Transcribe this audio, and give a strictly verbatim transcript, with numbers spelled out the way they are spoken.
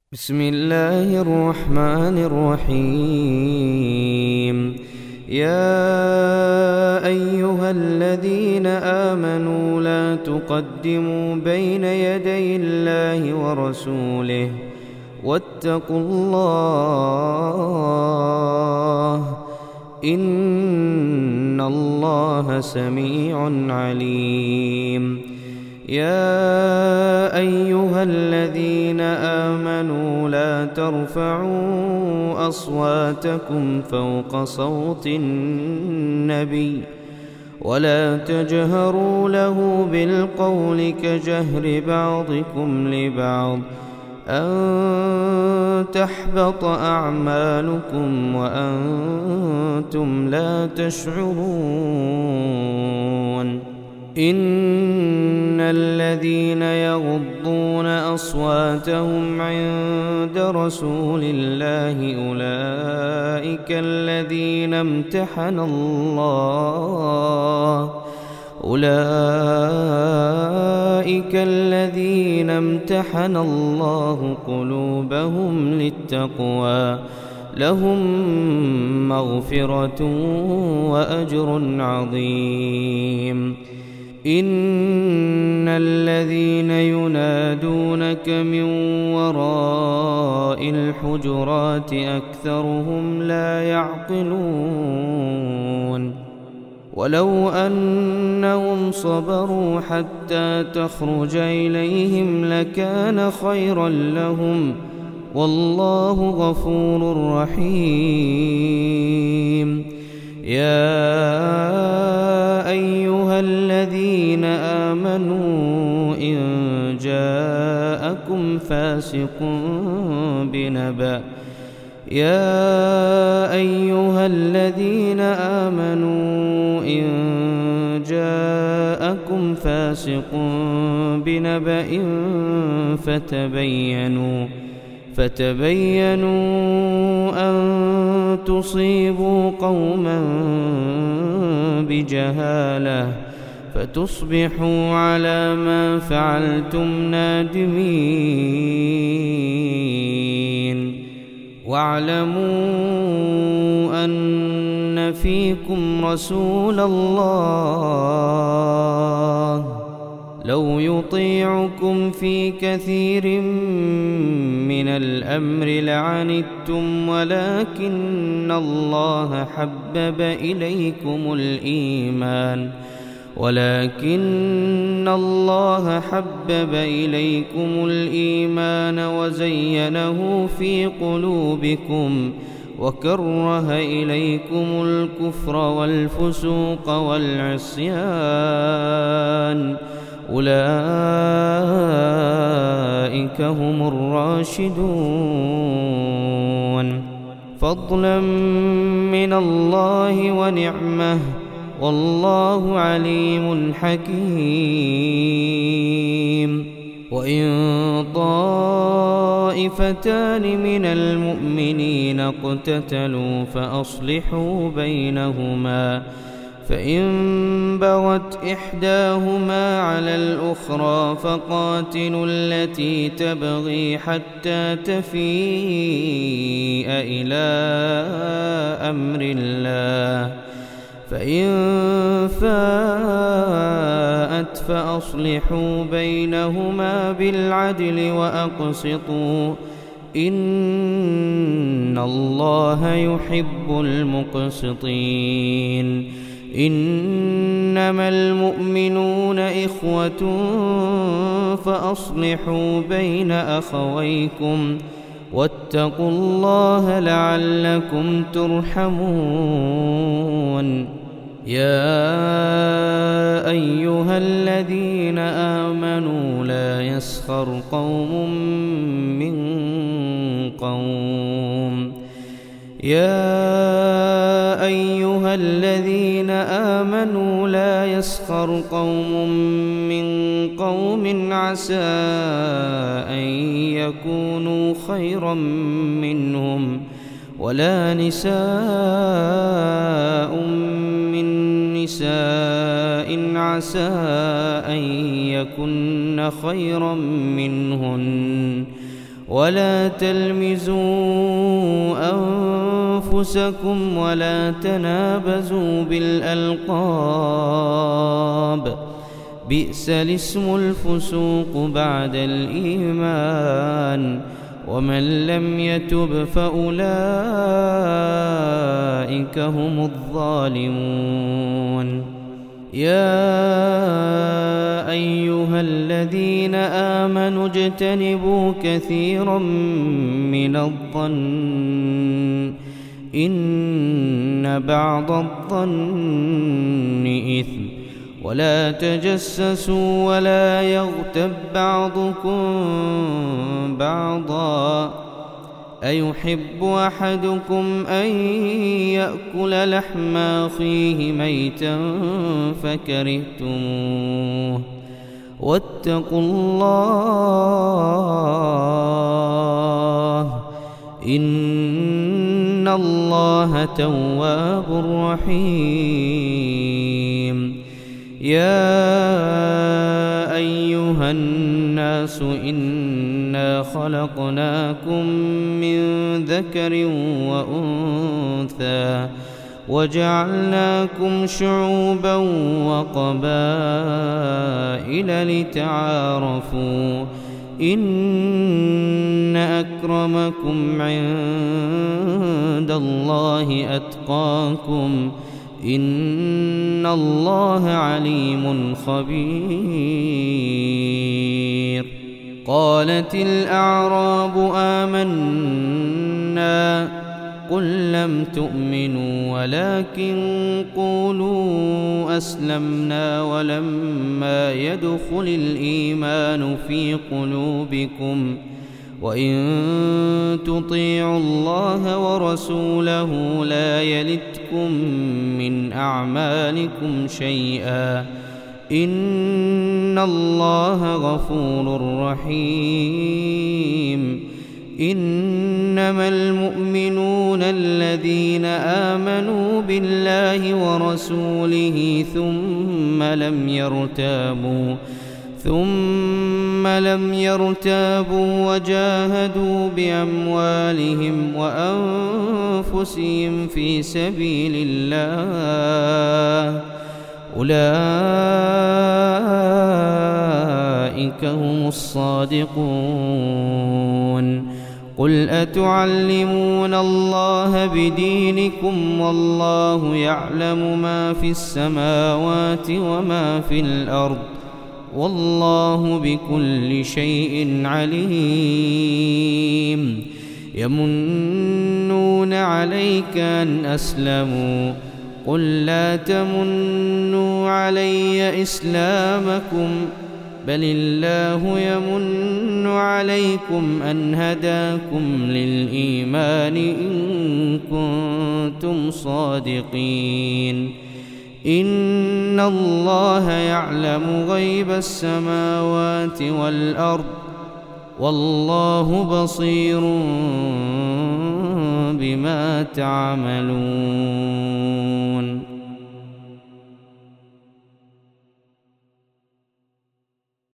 بسم الله الرحمن الرحيم. يا أيها الذين آمنوا لا تقدموا بين يدي الله ورسوله واتقوا الله إن الله سميع عليم. يا أيها الذين آمنوا لا ترفعوا أصواتكم فوق صوت النبي ولا تجهروا له بالقول كجهر بعضكم لبعض أن تحبط أعمالكم وأنتم لا تشعرون. إن الذين يغضون أصواتهم عند رسول الله أولئك الذين امتحن الله أولئك الذين امتحن الله قلوبهم للتقوى لهم مغفرة وأجر عظيم. إن الذين ينادونك من وراء الحجرات أكثرهم لا يعقلون. ولو أنهم صبروا حتى تخرج إليهم لكان خيرا لهم والله غفور رحيم. يا أيها الذين آمنوا إن جاءكم فاسق بنبأ يا أيها الذين آمنوا إن جاءكم فاسق بنبأ فتبينوا فتبينوا أن تصيبوا قوما بجهالة فتصبحوا على ما فعلتم نادمين. واعلموا أن فيكم رسول الله لو يطيعكم في كثير من الأمر لعنتم ولكن الله حبب إليكم الإيمان ولكن الله حبب إليكم الإيمان وزينه في قلوبكم وكره إليكم الكفر والفسوق والعصيان أولئك هم الراشدون فضلا من الله ونعمه والله عليم حكيم. وإن طائفتان من المؤمنين اقتتلوا فأصلحوا بينهما فإن بغت إحداهما على الأخرى فقاتلوا التي تبغي حتى تفيء إلى أمر الله فإن فاءت فأصلحوا بينهما بالعدل وأقسطوا إن الله يحب المقسطين. إنما المؤمنون إخوة فأصلحوا بين أخويكم واتقوا الله لعلكم ترحمون. يا أيها الذين آمنوا لا يسخر قوم من قوم يا أيها الذين آمنوا لا يسخر قوم من قوم عسى أن يكونوا خيرا منهم ولا نساء من نساء عسى أن يكن خيرا منهن ولا تلمزوا أنفسكم ولا تنابزوا بالألقاب بئس الاسم الفسوق بعد الإيمان ومن لم يتب فأولئك هم الظالمون. يا أيها الذين آمنوا اجتنبوا كثيرا من الظن إن بعض الظن إثم ولا تجسسوا ولا يغتب بعضكم بعضا أيحب أحدكم أن يأكل لحم أخيه ميتا فكرهتموه واتقوا الله إن الله تواب رحيم. يا أيها الناس إنا خلقناكم من ذكر وأنثى وجعلناكم شعوبا وقبائل لتعارفوا إن أكرمكم عند الله أتقاكم إن الله عليم خبير. قالت الأعراب آمنا قل لم تؤمنوا ولكن قولوا أسلمنا ولما يدخل الإيمان في قلوبكم وإن تطيعوا الله ورسوله لا يلتكم من أعمالكم شيئا إن الله غفور رحيم. إنما المؤمنون الذين آمنوا بالله ورسوله ثم لم يرتابوا ثم لم يرتابوا وجاهدوا بأموالهم وأنفسهم في سبيل الله أولئك هم الصادقون. قل أتعلمون الله بدينكم والله يعلم ما في السماوات وما في الأرض والله بكل شيء عليم. يمنون عليك أن أسلموا قل لا تمنوا علي إسلامكم بل الله يمن عليكم أن هداكم للإيمان إن كنتم صادقين. إن الله يعلم غيب السماوات والأرض والله بصير بما تعملون.